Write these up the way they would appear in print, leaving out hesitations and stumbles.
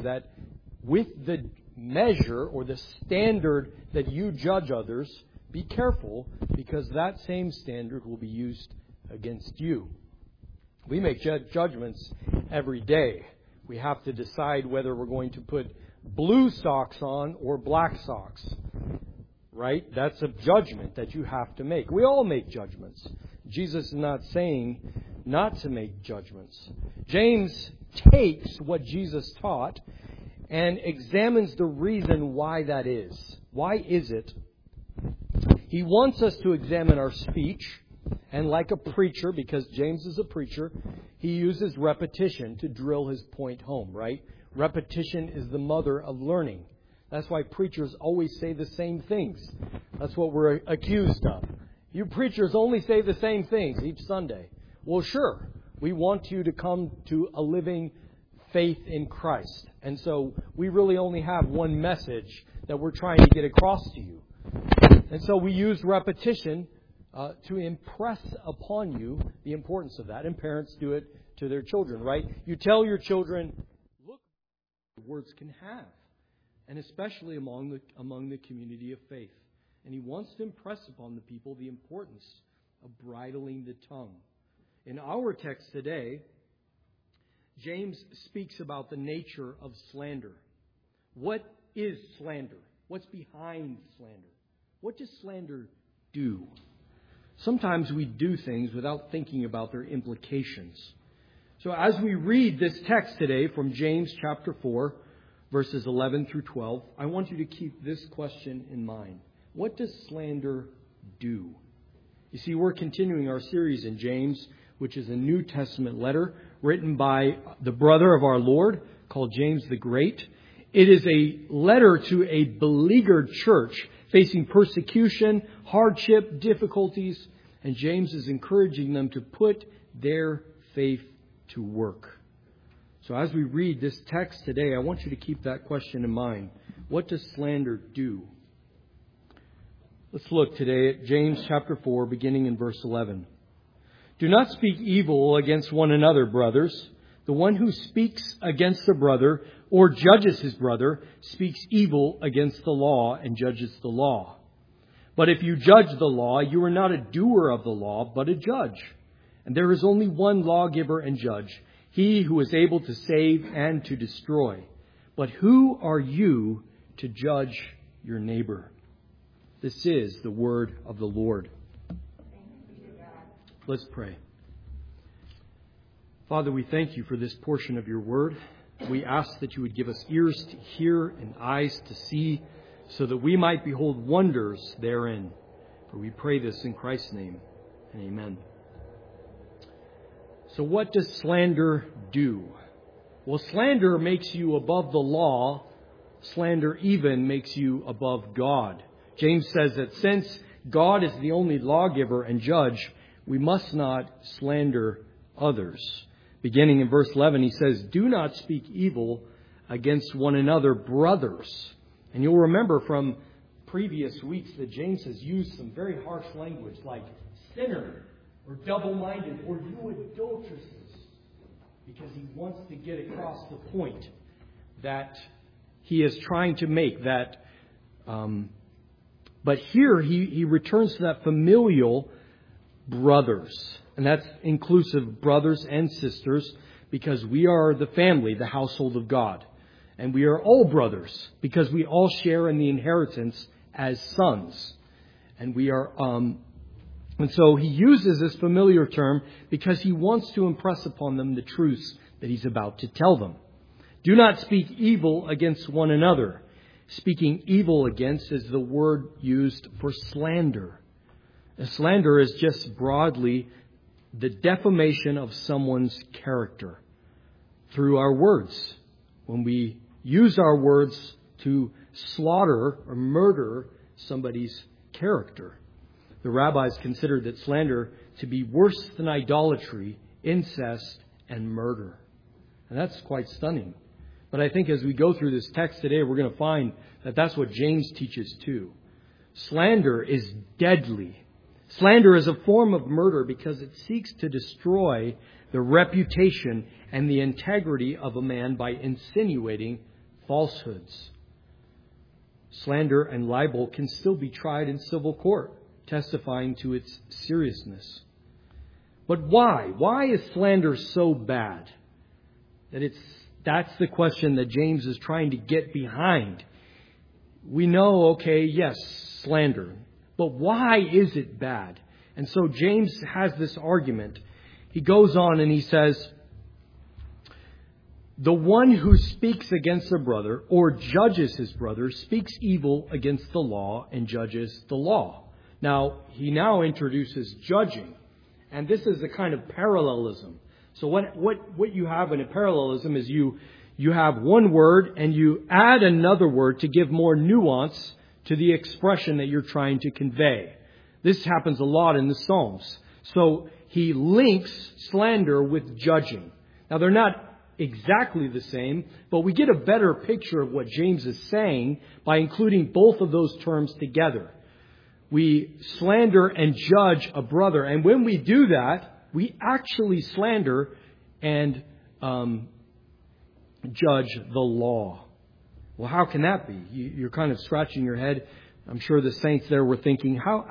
that with the measure or the standard that you judge others, be careful, because that same standard will be used against you. We make judgments every day. We have to decide whether we're going to put blue socks on or black socks. Right? That's a judgment that you have to make. We all make judgments. Jesus is not saying not to make judgments. James takes what Jesus taught and examines the reason why that is. Why is it? He wants us to examine our speech, and like a preacher, because James is a preacher, he uses repetition to drill his point home, right? Repetition is the mother of learning. That's why preachers always say the same things. That's what we're accused of. You preachers only say the same things each Sunday. Well, sure. We want you to come to a living faith in Christ. And so we really only have one message that we're trying to get across to you. And so we use repetition to impress upon you the importance of that. And parents do it to their children, right? You tell your children, look what words can have. And especially among the community of faith. And he wants to impress upon the people the importance of bridling the tongue. In our text today, James speaks about the nature of slander. What is slander? What's behind slander? What does slander do? Sometimes we do things without thinking about their implications. So as we read this text today from James chapter 4, verses 11 through 12, I want you to keep this question in mind. What does slander do? You see, we're continuing our series in James, which is a New Testament letter written by the brother of our Lord, called James the Great. It is a letter to a beleaguered church facing persecution, hardship, difficulties, and James is encouraging them to put their faith to work. So as we read this text today, I want you to keep that question in mind. What does slander do? Let's look today at James chapter 4, beginning in verse 11. Do not speak evil against one another, brothers. The one who speaks against a brother or judges his brother speaks evil against the law and judges the law. But if you judge the law, you are not a doer of the law, but a judge. And there is only one lawgiver and judge, He who is able to save and to destroy. But who are you to judge your neighbor? This is the word of the Lord. Let's pray. Father, we thank you for this portion of your word. We ask that you would give us ears to hear and eyes to see, so that we might behold wonders therein. For we pray this in Christ's name, and amen. So what does slander do? Well, slander makes you above the law. Slander even makes you above God. James says that since God is the only lawgiver and judge, we must not slander others. Beginning in verse 11, he says, do not speak evil against one another, brothers. And you'll remember from previous weeks that James has used some very harsh language like sinner or double-minded or you adulteresses, because he wants to get across the point that he is trying to make. But here he returns to that familial brothers. And that's inclusive brothers and sisters, because we are the family, the household of God. And we are all brothers because we all share in the inheritance as sons. And we are, and so he uses this familiar term because he wants to impress upon them the truths that he's about to tell them. Do not speak evil against one another. Speaking evil against is the word used for slander. A slander is just broadly the defamation of someone's character through our words. When we use our words to slaughter or murder somebody's character. The rabbis considered that slander to be worse than idolatry, incest, and murder. And that's quite stunning. But I think as we go through this text today, we're going to find that that's what James teaches too. Slander is deadly. Slander is a form of murder because it seeks to destroy the reputation and the integrity of a man by insinuating falsehoods. Slander and libel can still be tried in civil court, testifying to its seriousness. But why? Why is slander so bad? That's the question that James is trying to get behind. We know, okay, yes, slander. But why is it bad? And so James has this argument. He goes on and he says, the one who speaks against a brother or judges his brother speaks evil against the law and judges the law. Now, he now introduces judging. And this is a kind of parallelism. So what you have in a parallelism is you have one word and you add another word to give more nuance to the expression that you're trying to convey. This happens a lot in the Psalms. So he links slander with judging. Now, they're not exactly the same, but we get a better picture of what James is saying by including both of those terms together. We slander and judge a brother, and when we do that, we actually slander and judge the law. Well, how can that be? You're kind of scratching your head. I'm sure the saints there were thinking, how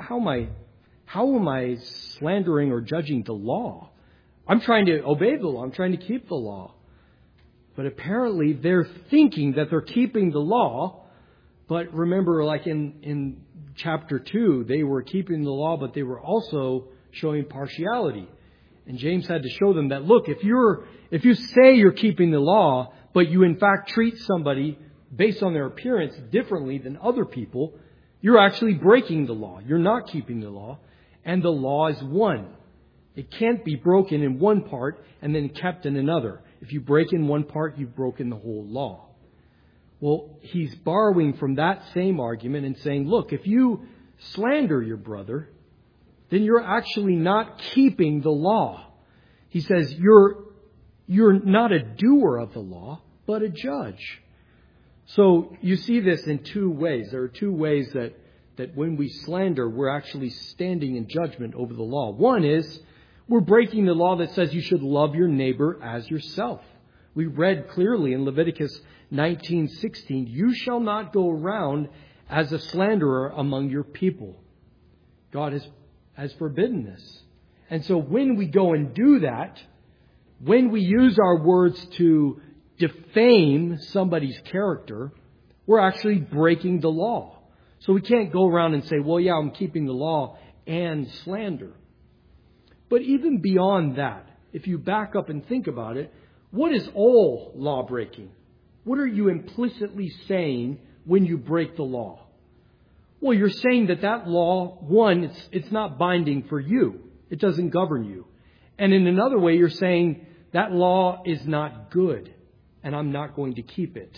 am I slandering or judging the law? I'm trying to obey the law. I'm trying to keep the law. But apparently they're thinking that they're keeping the law. But remember, like in chapter 2, they were keeping the law, but they were also showing partiality. And James had to show them that, look, if you say you're keeping the law, but you in fact treat somebody based on their appearance differently than other people, you're actually breaking the law. You're not keeping the law. And the law is one. It can't be broken in one part and then kept in another. If you break in one part, you've broken the whole law. Well, he's borrowing from that same argument and saying, look, if you slander your brother, then you're actually not keeping the law. He says you're not a doer of the law, but a judge. So you see this in two ways. There are two ways that when we slander, we're actually standing in judgment over the law. One is we're breaking the law that says you should love your neighbor as yourself. We read clearly in Leviticus 19:16, you shall not go around as a slanderer among your people. God has forbidden this. And so when we go and do that, when we use our words to defame somebody's character, we're actually breaking the law. So we can't go around and say, well, yeah, I'm keeping the law and slander. But even beyond that, if you back up and think about it, what is all law breaking? What are you implicitly saying when you break the law? Well, you're saying that law, one, it's not binding for you. It doesn't govern you. And in another way, you're saying that law is not good, and I'm not going to keep it.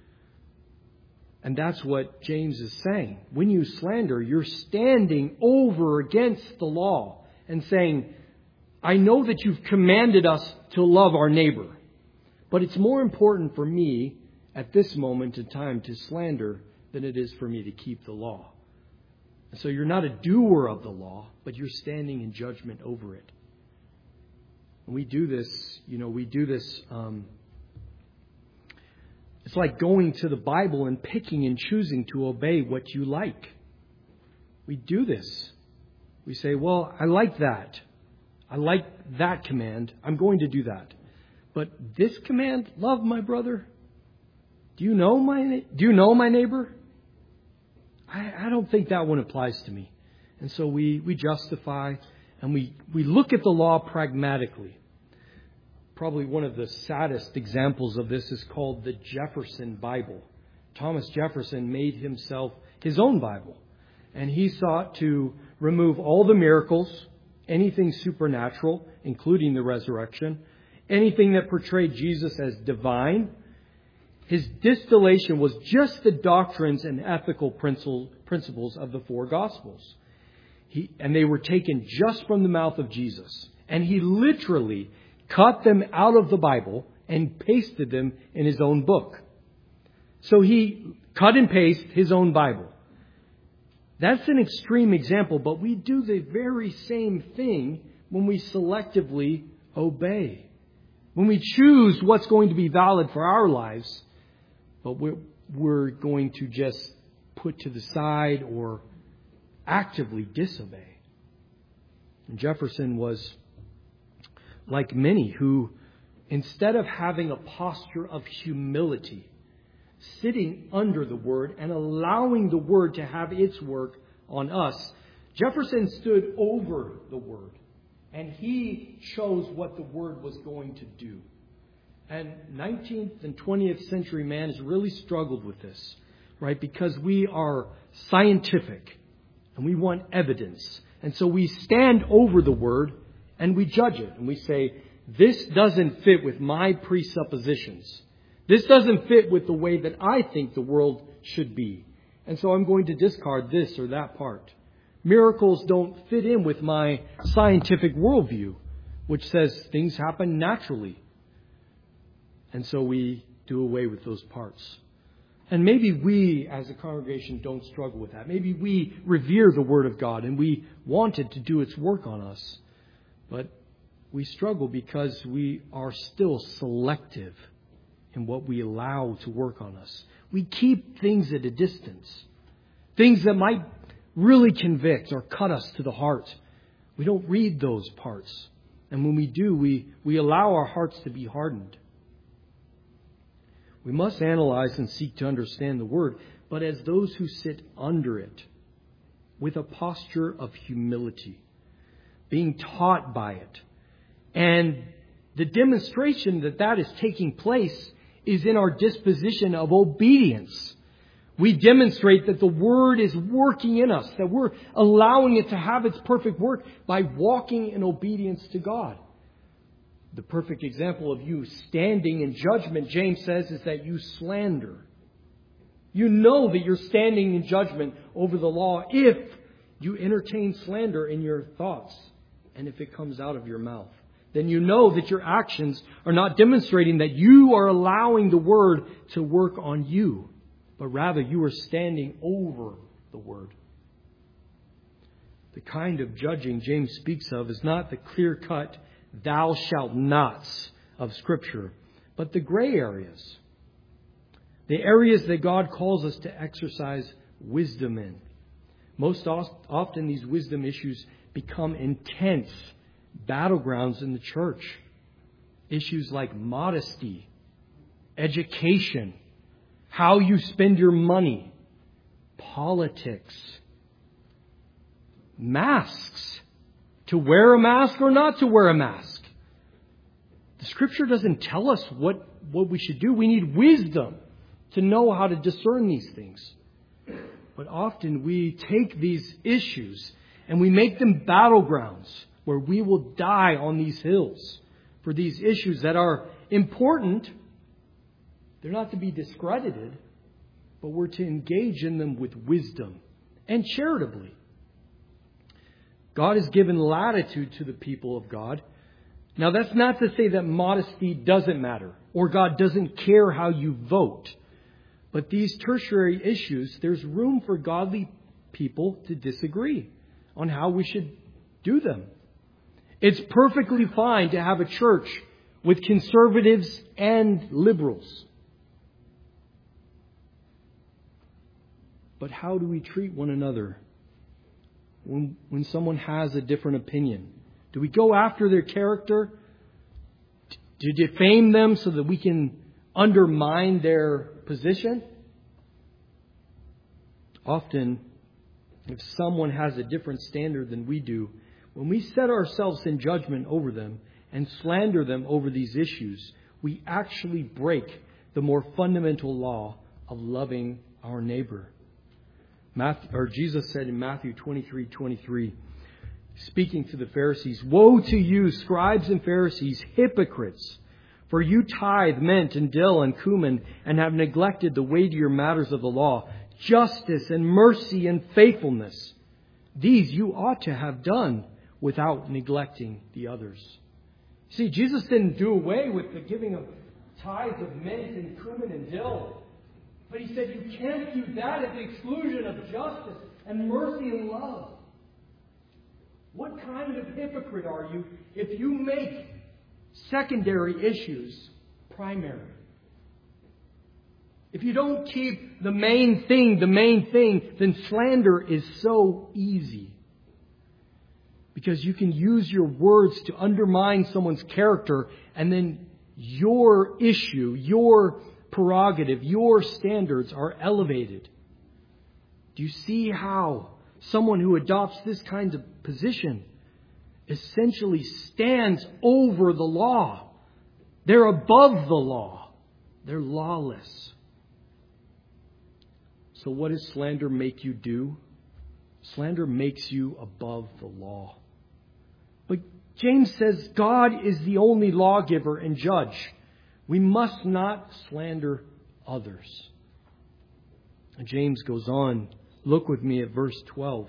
And that's what James is saying. When you slander, you're standing over against the law and saying, I know that you've commanded us to love our neighbor, but it's more important for me at this moment in time to slander than it is for me to keep the law. And so you're not a doer of the law, but you're standing in judgment over it. And we do this, it's like going to the Bible and picking and choosing to obey what you like. We do this. We say, well, I like that. I like that command. I'm going to do that. But this command, love my brother. Do you know my neighbor? I don't think that one applies to me. And so we justify and we look at the law pragmatically. Probably one of the saddest examples of this is called the Jefferson Bible. Thomas Jefferson made himself his own Bible. And he sought to remove all the miracles, anything supernatural, including the resurrection, anything that portrayed Jesus as divine. His distillation was just the doctrines and ethical principles of the four Gospels. And they were taken just from the mouth of Jesus. And he literally cut them out of the Bible and pasted them in his own book. So he cut and pasted his own Bible. That's an extreme example, but we do the very same thing when we selectively obey. When we choose what's going to be valid for our lives but we're going to just put to the side or actively disobey. And Jefferson was like many who, instead of having a posture of humility, sitting under the Word and allowing the Word to have its work on us, Jefferson stood over the Word, and he chose what the Word was going to do. And 19th and 20th century man has really struggled with this, right? Because we are scientific and we want evidence. And so we stand over the Word and we judge it. And we say, this doesn't fit with my presuppositions. This doesn't fit with the way that I think the world should be. And so I'm going to discard this or that part. Miracles don't fit in with my scientific worldview, which says things happen naturally. And so we do away with those parts. And maybe we as a congregation don't struggle with that. Maybe we revere the Word of God and we want it to do its work on us. But we struggle because we are still selective in what we allow to work on us. We keep things at a distance. Things that might really convict or cut us to the heart. We don't read those parts. And when we do, we allow our hearts to be hardened. We must analyze and seek to understand the Word, but as those who sit under it, with a posture of humility, being taught by it. And the demonstration that is taking place is in our disposition of obedience. We demonstrate that the Word is working in us, that we're allowing it to have its perfect work by walking in obedience to God. The perfect example of you standing in judgment, James says, is that you slander. You know that you're standing in judgment over the law if you entertain slander in your thoughts and if it comes out of your mouth. Then you know that your actions are not demonstrating that you are allowing the Word to work on you, but rather you are standing over the Word. The kind of judging James speaks of is not the clear-cut thou shalt nots of Scripture, but the gray areas. The areas that God calls us to exercise wisdom in. Most often these wisdom issues become intense battlegrounds in the church. Issues like modesty, education, how you spend your money, politics, masks, to wear a mask or not to wear a mask. The Scripture doesn't tell us what we should do. We need wisdom to know how to discern these things. But often we take these issues and we make them battlegrounds where we will die on these hills for these issues that are important. They're not to be discredited, but we're to engage in them with wisdom and charitably. God has given latitude to the people of God. Now, that's not to say that modesty doesn't matter or God doesn't care how you vote. But these tertiary issues, there's room for godly people to disagree on how we should do them. It's perfectly fine to have a church with conservatives and liberals. But how do we treat one another when someone has a different opinion? Do we go after their character to defame them so that we can undermine their position? Often, if someone has a different standard than we do, when we set ourselves in judgment over them and slander them over these issues, we actually break the more fundamental law of loving our neighbor. Jesus said in Matthew 23:23, speaking to the Pharisees, "Woe to you, scribes and Pharisees, hypocrites! For you tithe mint and dill and cumin and have neglected the weightier matters of the law, justice and mercy and faithfulness. These you ought to have done without neglecting the others." See, Jesus didn't do away with the giving of tithes of mint and cumin and dill. But He said you can't do that at the exclusion of justice and mercy and love. What kind of hypocrite are you if you make secondary issues primary? If you don't keep the main thing, then slander is so easy. Because you can use your words to undermine someone's character, and then your issue, your prerogative, your standards are elevated. Do you see how someone who adopts this kind of position essentially stands over the law? They're above the law. They're lawless. So what does slander make you do? Slander makes you above the law. But James says God is the only lawgiver and judge. We must not slander others. And James goes on. Look with me at verse 12.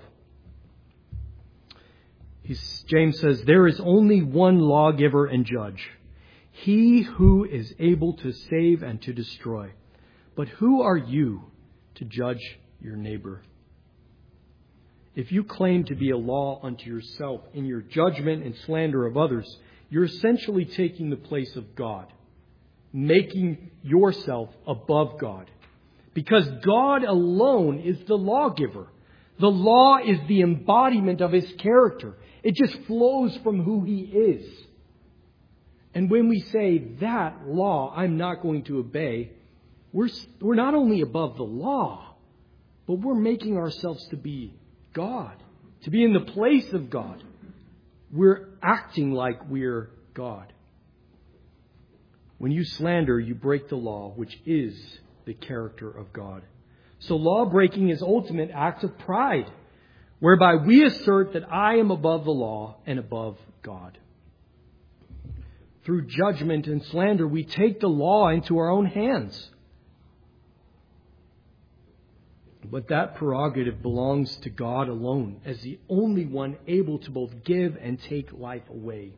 James says, there is only one lawgiver and judge, he who is able to save and to destroy. But who are you to judge your neighbor? If you claim to be a law unto yourself in your judgment and slander of others, you're essentially taking the place of God, making yourself above God. Because God alone is the lawgiver. The law is the embodiment of His character. It just flows from who He is. And when we say that law I'm not going to obey, we're not only above the law, but we're making ourselves to be God, to be in the place of God. We're acting like we're God. When you slander, you break the law, which is the character of God. So law breaking is ultimate act of pride, whereby we assert that I am above the law and above God. Through judgment and slander, we take the law into our own hands. But that prerogative belongs to God alone, as the only one able to both give and take life away.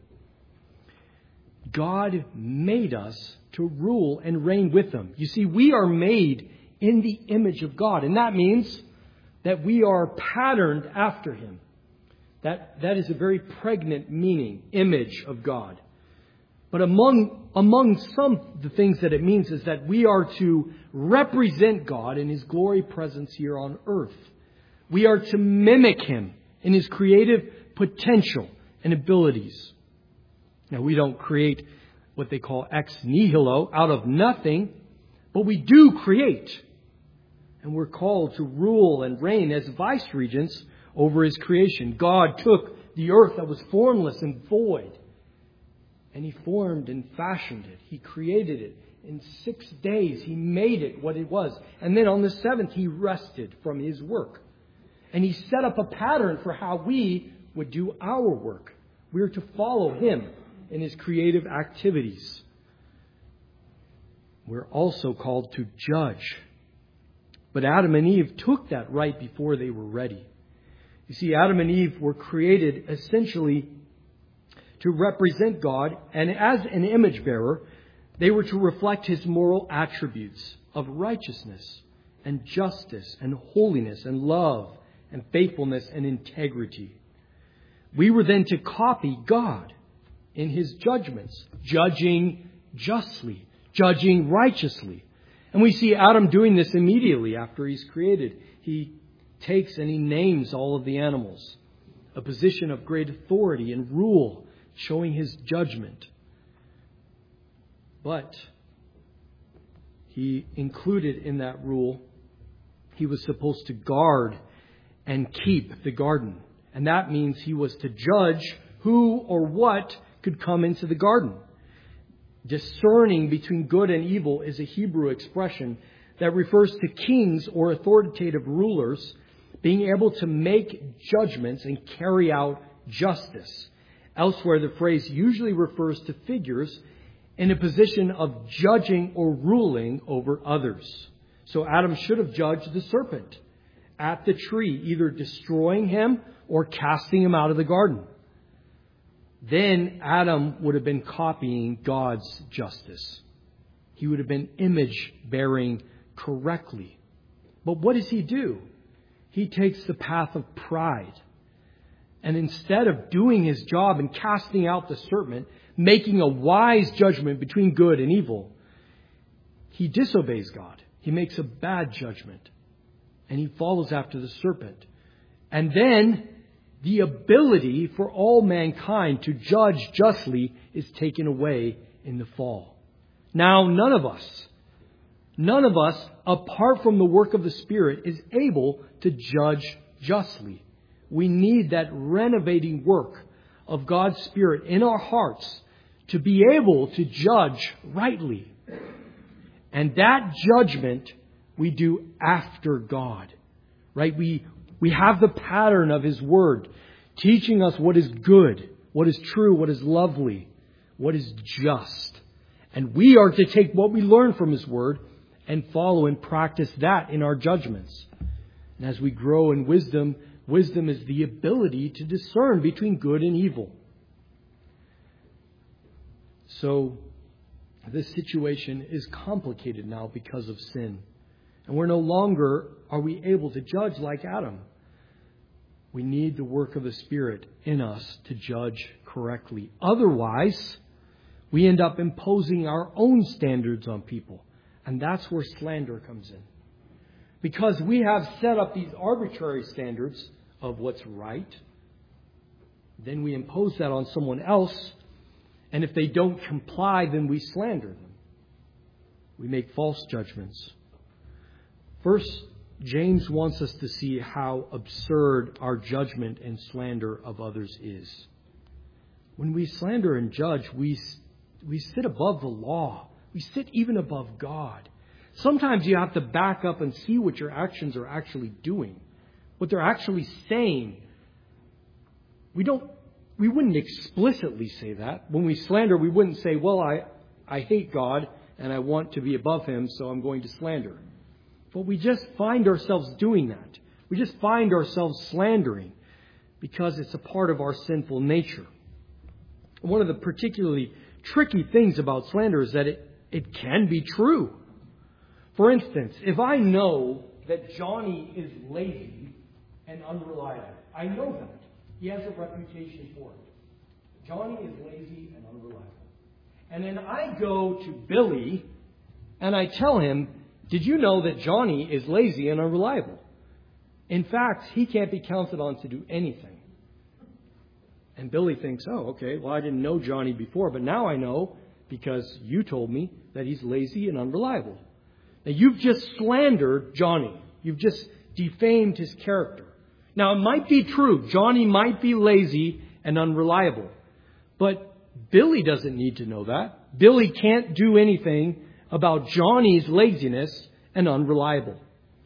God made us to rule and reign with Him. You see, we are made in the image of God, and that means that we are patterned after Him. That is a very pregnant meaning, image of God. But among some of the things that it means is that we are to represent God in His glory presence here on earth. We are to mimic Him in His creative potential and abilities. Now, we don't create what they call ex nihilo, out of nothing, but we do create. And we're called to rule and reign as vice-regents over His creation. God took the earth that was formless and void, and He formed and fashioned it. He created it. In 6 days, He made it what it was. And then on the seventh, He rested from His work. And He set up a pattern for how we would do our work. We are to follow Him in His creative activities. We're also called to judge. But Adam and Eve took that right before they were ready. You see, Adam and Eve were created essentially to represent God, and as an image bearer, they were to reflect His moral attributes of righteousness and justice and holiness and love and faithfulness and integrity. We were then to copy God in His judgments, judging justly, judging righteously. And we see Adam doing this immediately after he's created. He takes and he names all of the animals, a position of great authority and rule, showing his judgment. But he included in that rule, he was supposed to guard and keep the garden. And that means he was to judge who or what could come into the garden. Discerning between good and evil is a Hebrew expression that refers to kings or authoritative rulers being able to make judgments and carry out justice. Elsewhere, the phrase usually refers to figures in a position of judging or ruling over others. So Adam should have judged the serpent at the tree, either destroying him or casting him out of the garden. Then Adam would have been copying God's justice. He would have been image bearing correctly. But what does he do? He takes the path of pride. And instead of doing his job and casting out the serpent, making a wise judgment between good and evil, he disobeys God. He makes a bad judgment. And he follows after the serpent. And then the ability for all mankind to judge justly is taken away in the fall. Now, none of us, apart from the work of the Spirit, is able to judge justly. We need that renovating work of God's Spirit in our hearts to be able to judge rightly. And that judgment we do after God. Right? We have the pattern of His Word teaching us what is good, what is true, what is lovely, what is just. And we are to take what we learn from His Word and follow and practice that in our judgments. And as we grow in wisdom, wisdom is the ability to discern between good and evil. So this situation is complicated now because of sin. And we're no longer are we able to judge like Adam. We need the work of the Spirit in us to judge correctly. Otherwise, we end up imposing our own standards on people. And that's where slander comes in. Because we have set up these arbitrary standards of what's right. Then we impose that on someone else. And if they don't comply, then we slander them. We make false judgments. First, James wants us to see how absurd our judgment and slander of others is. When we slander and judge, we sit above the law. We sit even above God. Sometimes you have to back up and see what your actions are actually doing, what they're actually saying. We wouldn't explicitly say that. When we slander, we wouldn't say, well, I hate God and I want to be above Him, so I'm going to slander. But we just find ourselves doing that. We just find ourselves slandering because it's a part of our sinful nature. One of the particularly tricky things about slander is that it can be true. For instance, if I know that Johnny is lazy and unreliable, I know that. He has a reputation for it. Johnny is lazy and unreliable. And then I go to Billy and I tell him, did you know that Johnny is lazy and unreliable? In fact, he can't be counted on to do anything. And Billy thinks, oh, okay, well, I didn't know Johnny before, but now I know because you told me that he's lazy and unreliable. Now, you've just slandered Johnny. You've just defamed his character. Now, it might be true. Johnny might be lazy and unreliable. But Billy doesn't need to know that. Billy can't do anything about Johnny's laziness and unreliable.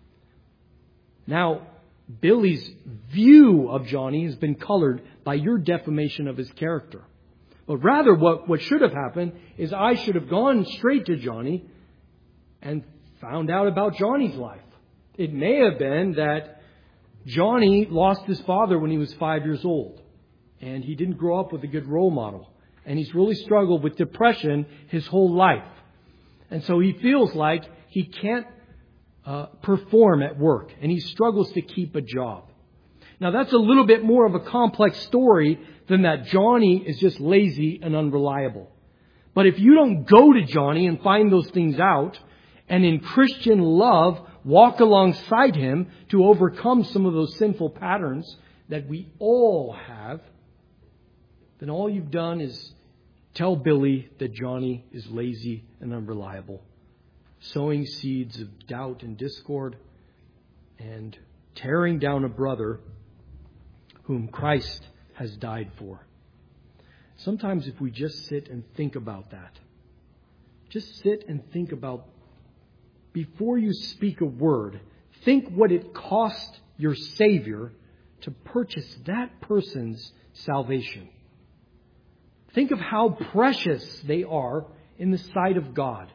Now, Billy's view of Johnny has been colored by your defamation of his character. But rather, what should have happened is I should have gone straight to Johnny and found out about Johnny's life. It may have been that Johnny lost his father when he was 5 years old. And he didn't grow up with a good role model. And he's really struggled with depression his whole life. And so he feels like he can't perform at work. And he struggles to keep a job. Now that's a little bit more of a complex story than that Johnny is just lazy and unreliable. But if you don't go to Johnny and find those things out, and in Christian love walk alongside him to overcome some of those sinful patterns that we all have, then all you've done is tell Billy that Johnny is lazy and unreliable, sowing seeds of doubt and discord, and tearing down a brother whom Christ has died for. Sometimes if we just sit and think about that, just sit and think about, before you speak a word, think what it cost your Savior to purchase that person's salvation. Think of how precious they are in the sight of God.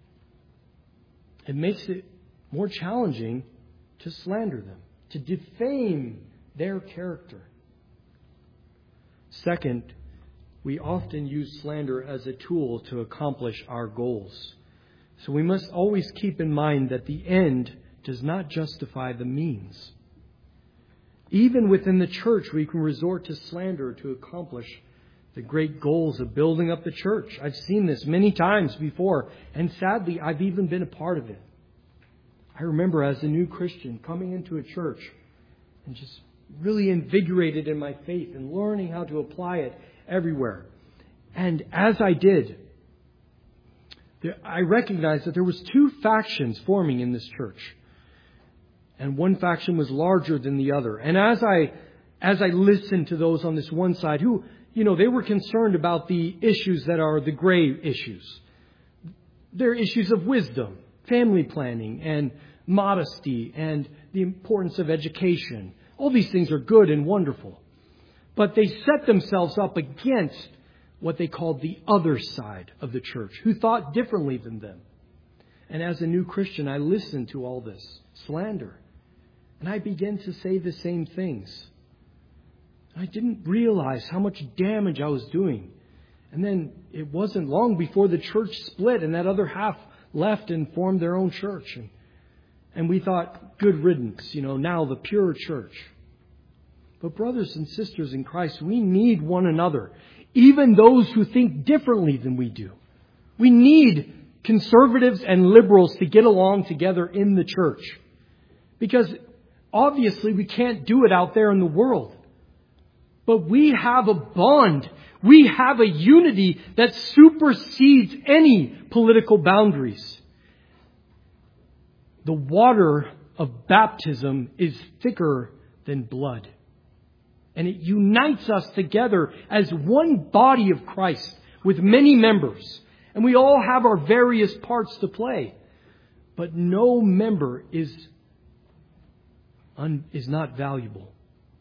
It makes it more challenging to slander them, to defame their character. Second, we often use slander as a tool to accomplish our goals. So we must always keep in mind that the end does not justify the means. Even within the church, we can resort to slander to accomplish the great goals of building up the church. I've seen this many times before, and sadly, I've even been a part of it. I remember as a new Christian coming into a church and just really invigorated in my faith and learning how to apply it everywhere. And as I did, I recognized that there was two factions forming in this church. And one faction was larger than the other. And as I listened to those on this one side who, they were concerned about the issues that are the gray issues. They're issues of wisdom, family planning, and modesty, and the importance of education. All these things are good and wonderful. But they set themselves up against what they called the other side of the church, who thought differently than them. And as a new Christian, I listened to all this slander. And I began to say the same things. I didn't realize how much damage I was doing. And then it wasn't long before the church split and that other half left and formed their own church. And we thought, good riddance, now the pure church. But brothers and sisters in Christ, we need one another. Even those who think differently than we do. We need conservatives and liberals to get along together in the church. Because obviously we can't do it out there in the world. But we have a bond. We have a unity that supersedes any political boundaries. The water of baptism is thicker than blood. And it unites us together as one body of Christ with many members. And we all have our various parts to play. But no member is not valuable.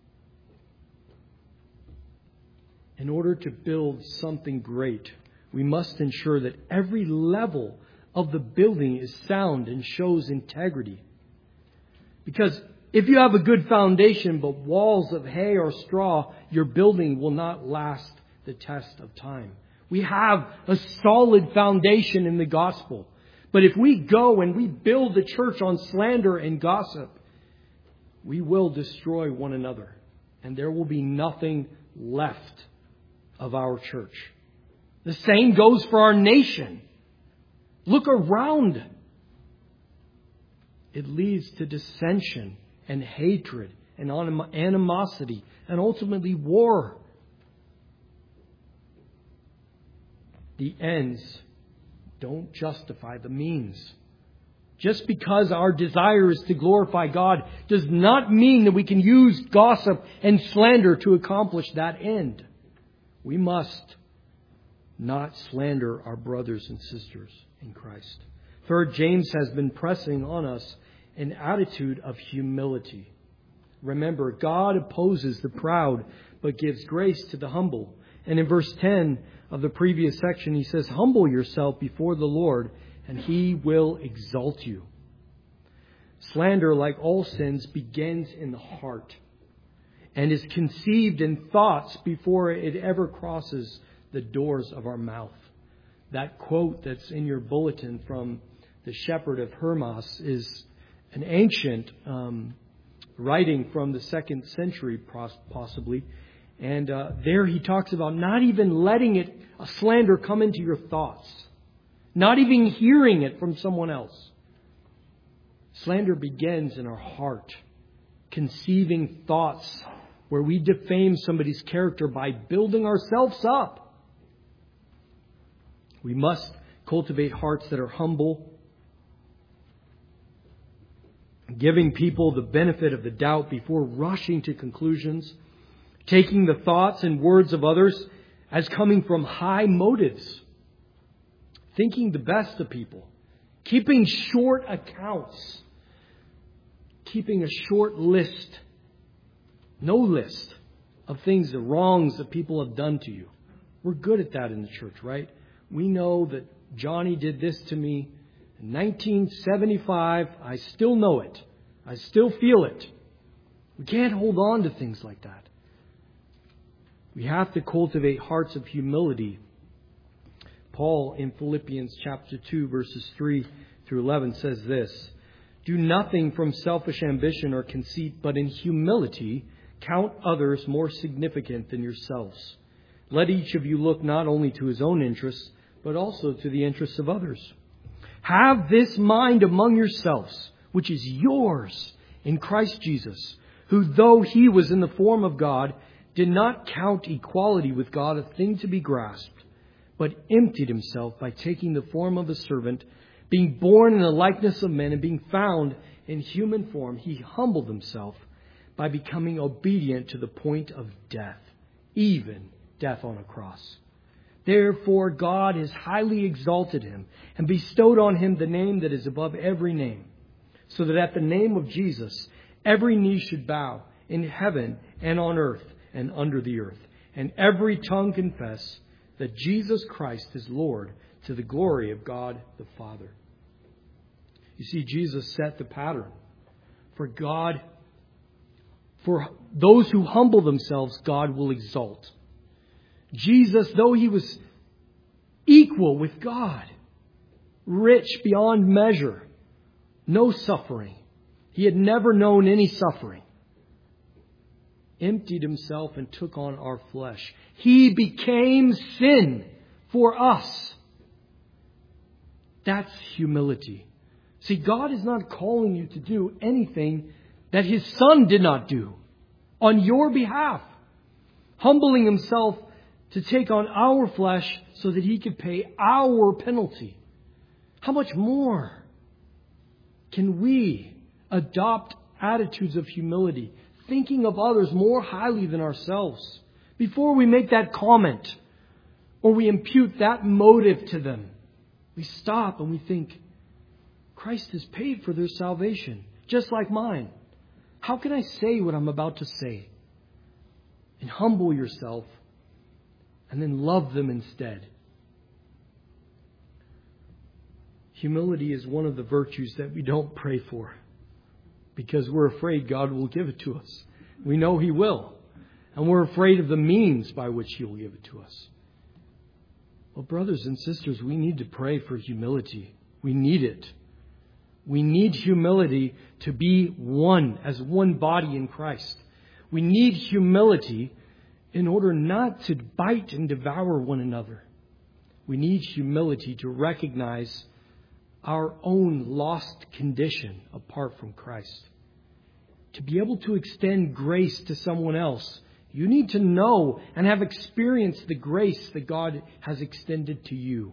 In order to build something great, we must ensure that every level of the building is sound and shows integrity. Because if you have a good foundation but walls of hay or straw, your building will not last the test of time. We have a solid foundation in the gospel. But if we go and we build the church on slander and gossip, we will destroy one another. And there will be nothing left of our church. The same goes for our nation. Look around. It leads to dissension and hatred and animosity and ultimately war. The ends don't justify the means. Just because our desire is to glorify God does not mean that we can use gossip and slander to accomplish that end. We must not slander our brothers and sisters in Christ. Third, James has been pressing on us an attitude of humility. Remember, God opposes the proud, but gives grace to the humble. And in verse 10 of the previous section, he says, humble yourself before the Lord, and He will exalt you. Slander, like all sins, begins in the heart and is conceived in thoughts before it ever crosses the doors of our mouth. That quote that's in your bulletin from the shepherd of Hermas is an ancient writing from the 2nd century, possibly. And there he talks about not even letting a slander come into your thoughts. Not even hearing it from someone else. Slander begins in our heart. Conceiving thoughts where we defame somebody's character by building ourselves up. We must cultivate hearts that are humble, giving people the benefit of the doubt before rushing to conclusions, taking the thoughts and words of others as coming from high motives, thinking the best of people, keeping short accounts, keeping a short list, no list of things, the wrongs that people have done to you. We're good at that in the church, right? We know that Johnny did this to me in 1975. I still know it. I still feel it. We can't hold on to things like that. We have to cultivate hearts of humility. Paul in Philippians chapter 2 verses 3 through 11 says this, do nothing from selfish ambition or conceit, but in humility count others more significant than yourselves. Let each of you look not only to his own interests, but also to the interests of others. Have this mind among yourselves, which is yours in Christ Jesus, who though he was in the form of God, did not count equality with God a thing to be grasped, but emptied himself by taking the form of a servant, being born in the likeness of men and being found in human form, he humbled himself by becoming obedient to the point of death, even death on a cross. Therefore God has highly exalted him and bestowed on him the name that is above every name, so that at the name of Jesus every knee should bow in heaven and on earth and under the earth, and every tongue confess that Jesus Christ is Lord, to the glory of God the Father. You see, Jesus set the pattern for God. For those who humble themselves, God will exalt. Jesus, though he was equal with God, rich beyond measure, no suffering. He had never known any suffering. Emptied himself and took on our flesh. He became sin for us. That's humility. See, God is not calling you to do anything that his Son did not do on your behalf. Humbling himself to take on our flesh so that he could pay our penalty. How much more can we adopt attitudes of humility, thinking of others more highly than ourselves, before we make that comment or we impute that motive to them? We stop and we think, Christ has paid for their salvation, just like mine. How can I say what I'm about to say? And humble yourself and then love them instead. Humility is one of the virtues that we don't pray for because we're afraid God will give it to us. We know he will. And we're afraid of the means by which he will give it to us. Well, brothers and sisters, we need to pray for humility. We need it. We need humility to be one, as one body in Christ. We need humility in order not to bite and devour one another. We need humility to recognize our own lost condition apart from Christ. To be able to extend grace to someone else, you need to know and have experienced the grace that God has extended to you.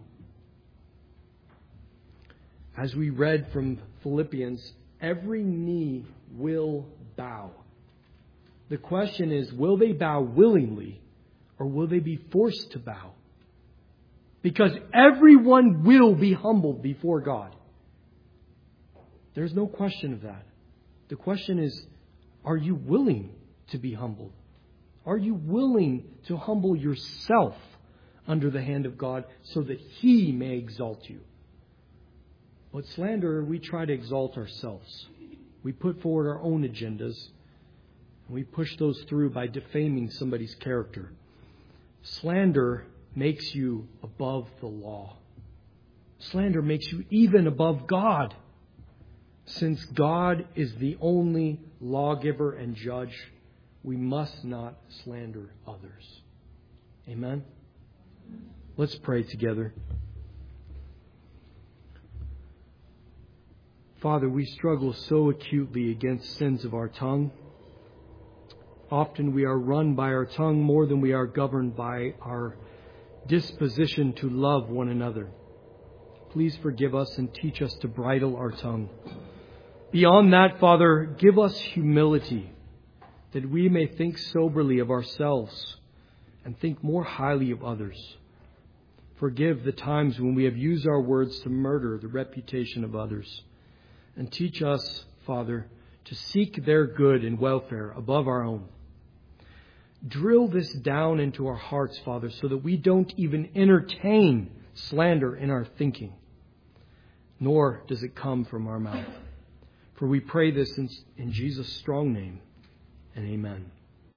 As we read from Philippians, every knee will bow. The question is, will they bow willingly or will they be forced to bow? Because everyone will be humbled before God. There's no question of that. The question is, are you willing to be humbled? Are you willing to humble yourself under the hand of God so that he may exalt you? But slanderer, we try to exalt ourselves. We put forward our own agendas. And we push those through by defaming somebody's character. Slander makes you above the law. Slander makes you even above God. Since God is the only lawgiver and judge, we must not slander others. Amen? Let's pray together. Father, we struggle so acutely against sins of our tongue. Often we are run by our tongue more than we are governed by our disposition to love one another. Please forgive us and teach us to bridle our tongue. Beyond that, Father, give us humility that we may think soberly of ourselves and think more highly of others. Forgive the times when we have used our words to murder the reputation of others. And teach us, Father, to seek their good and welfare above our own. Drill this down into our hearts, Father, so that we don't even entertain slander in our thinking, nor does it come from our mouth. For we pray this in Jesus' strong name, and amen.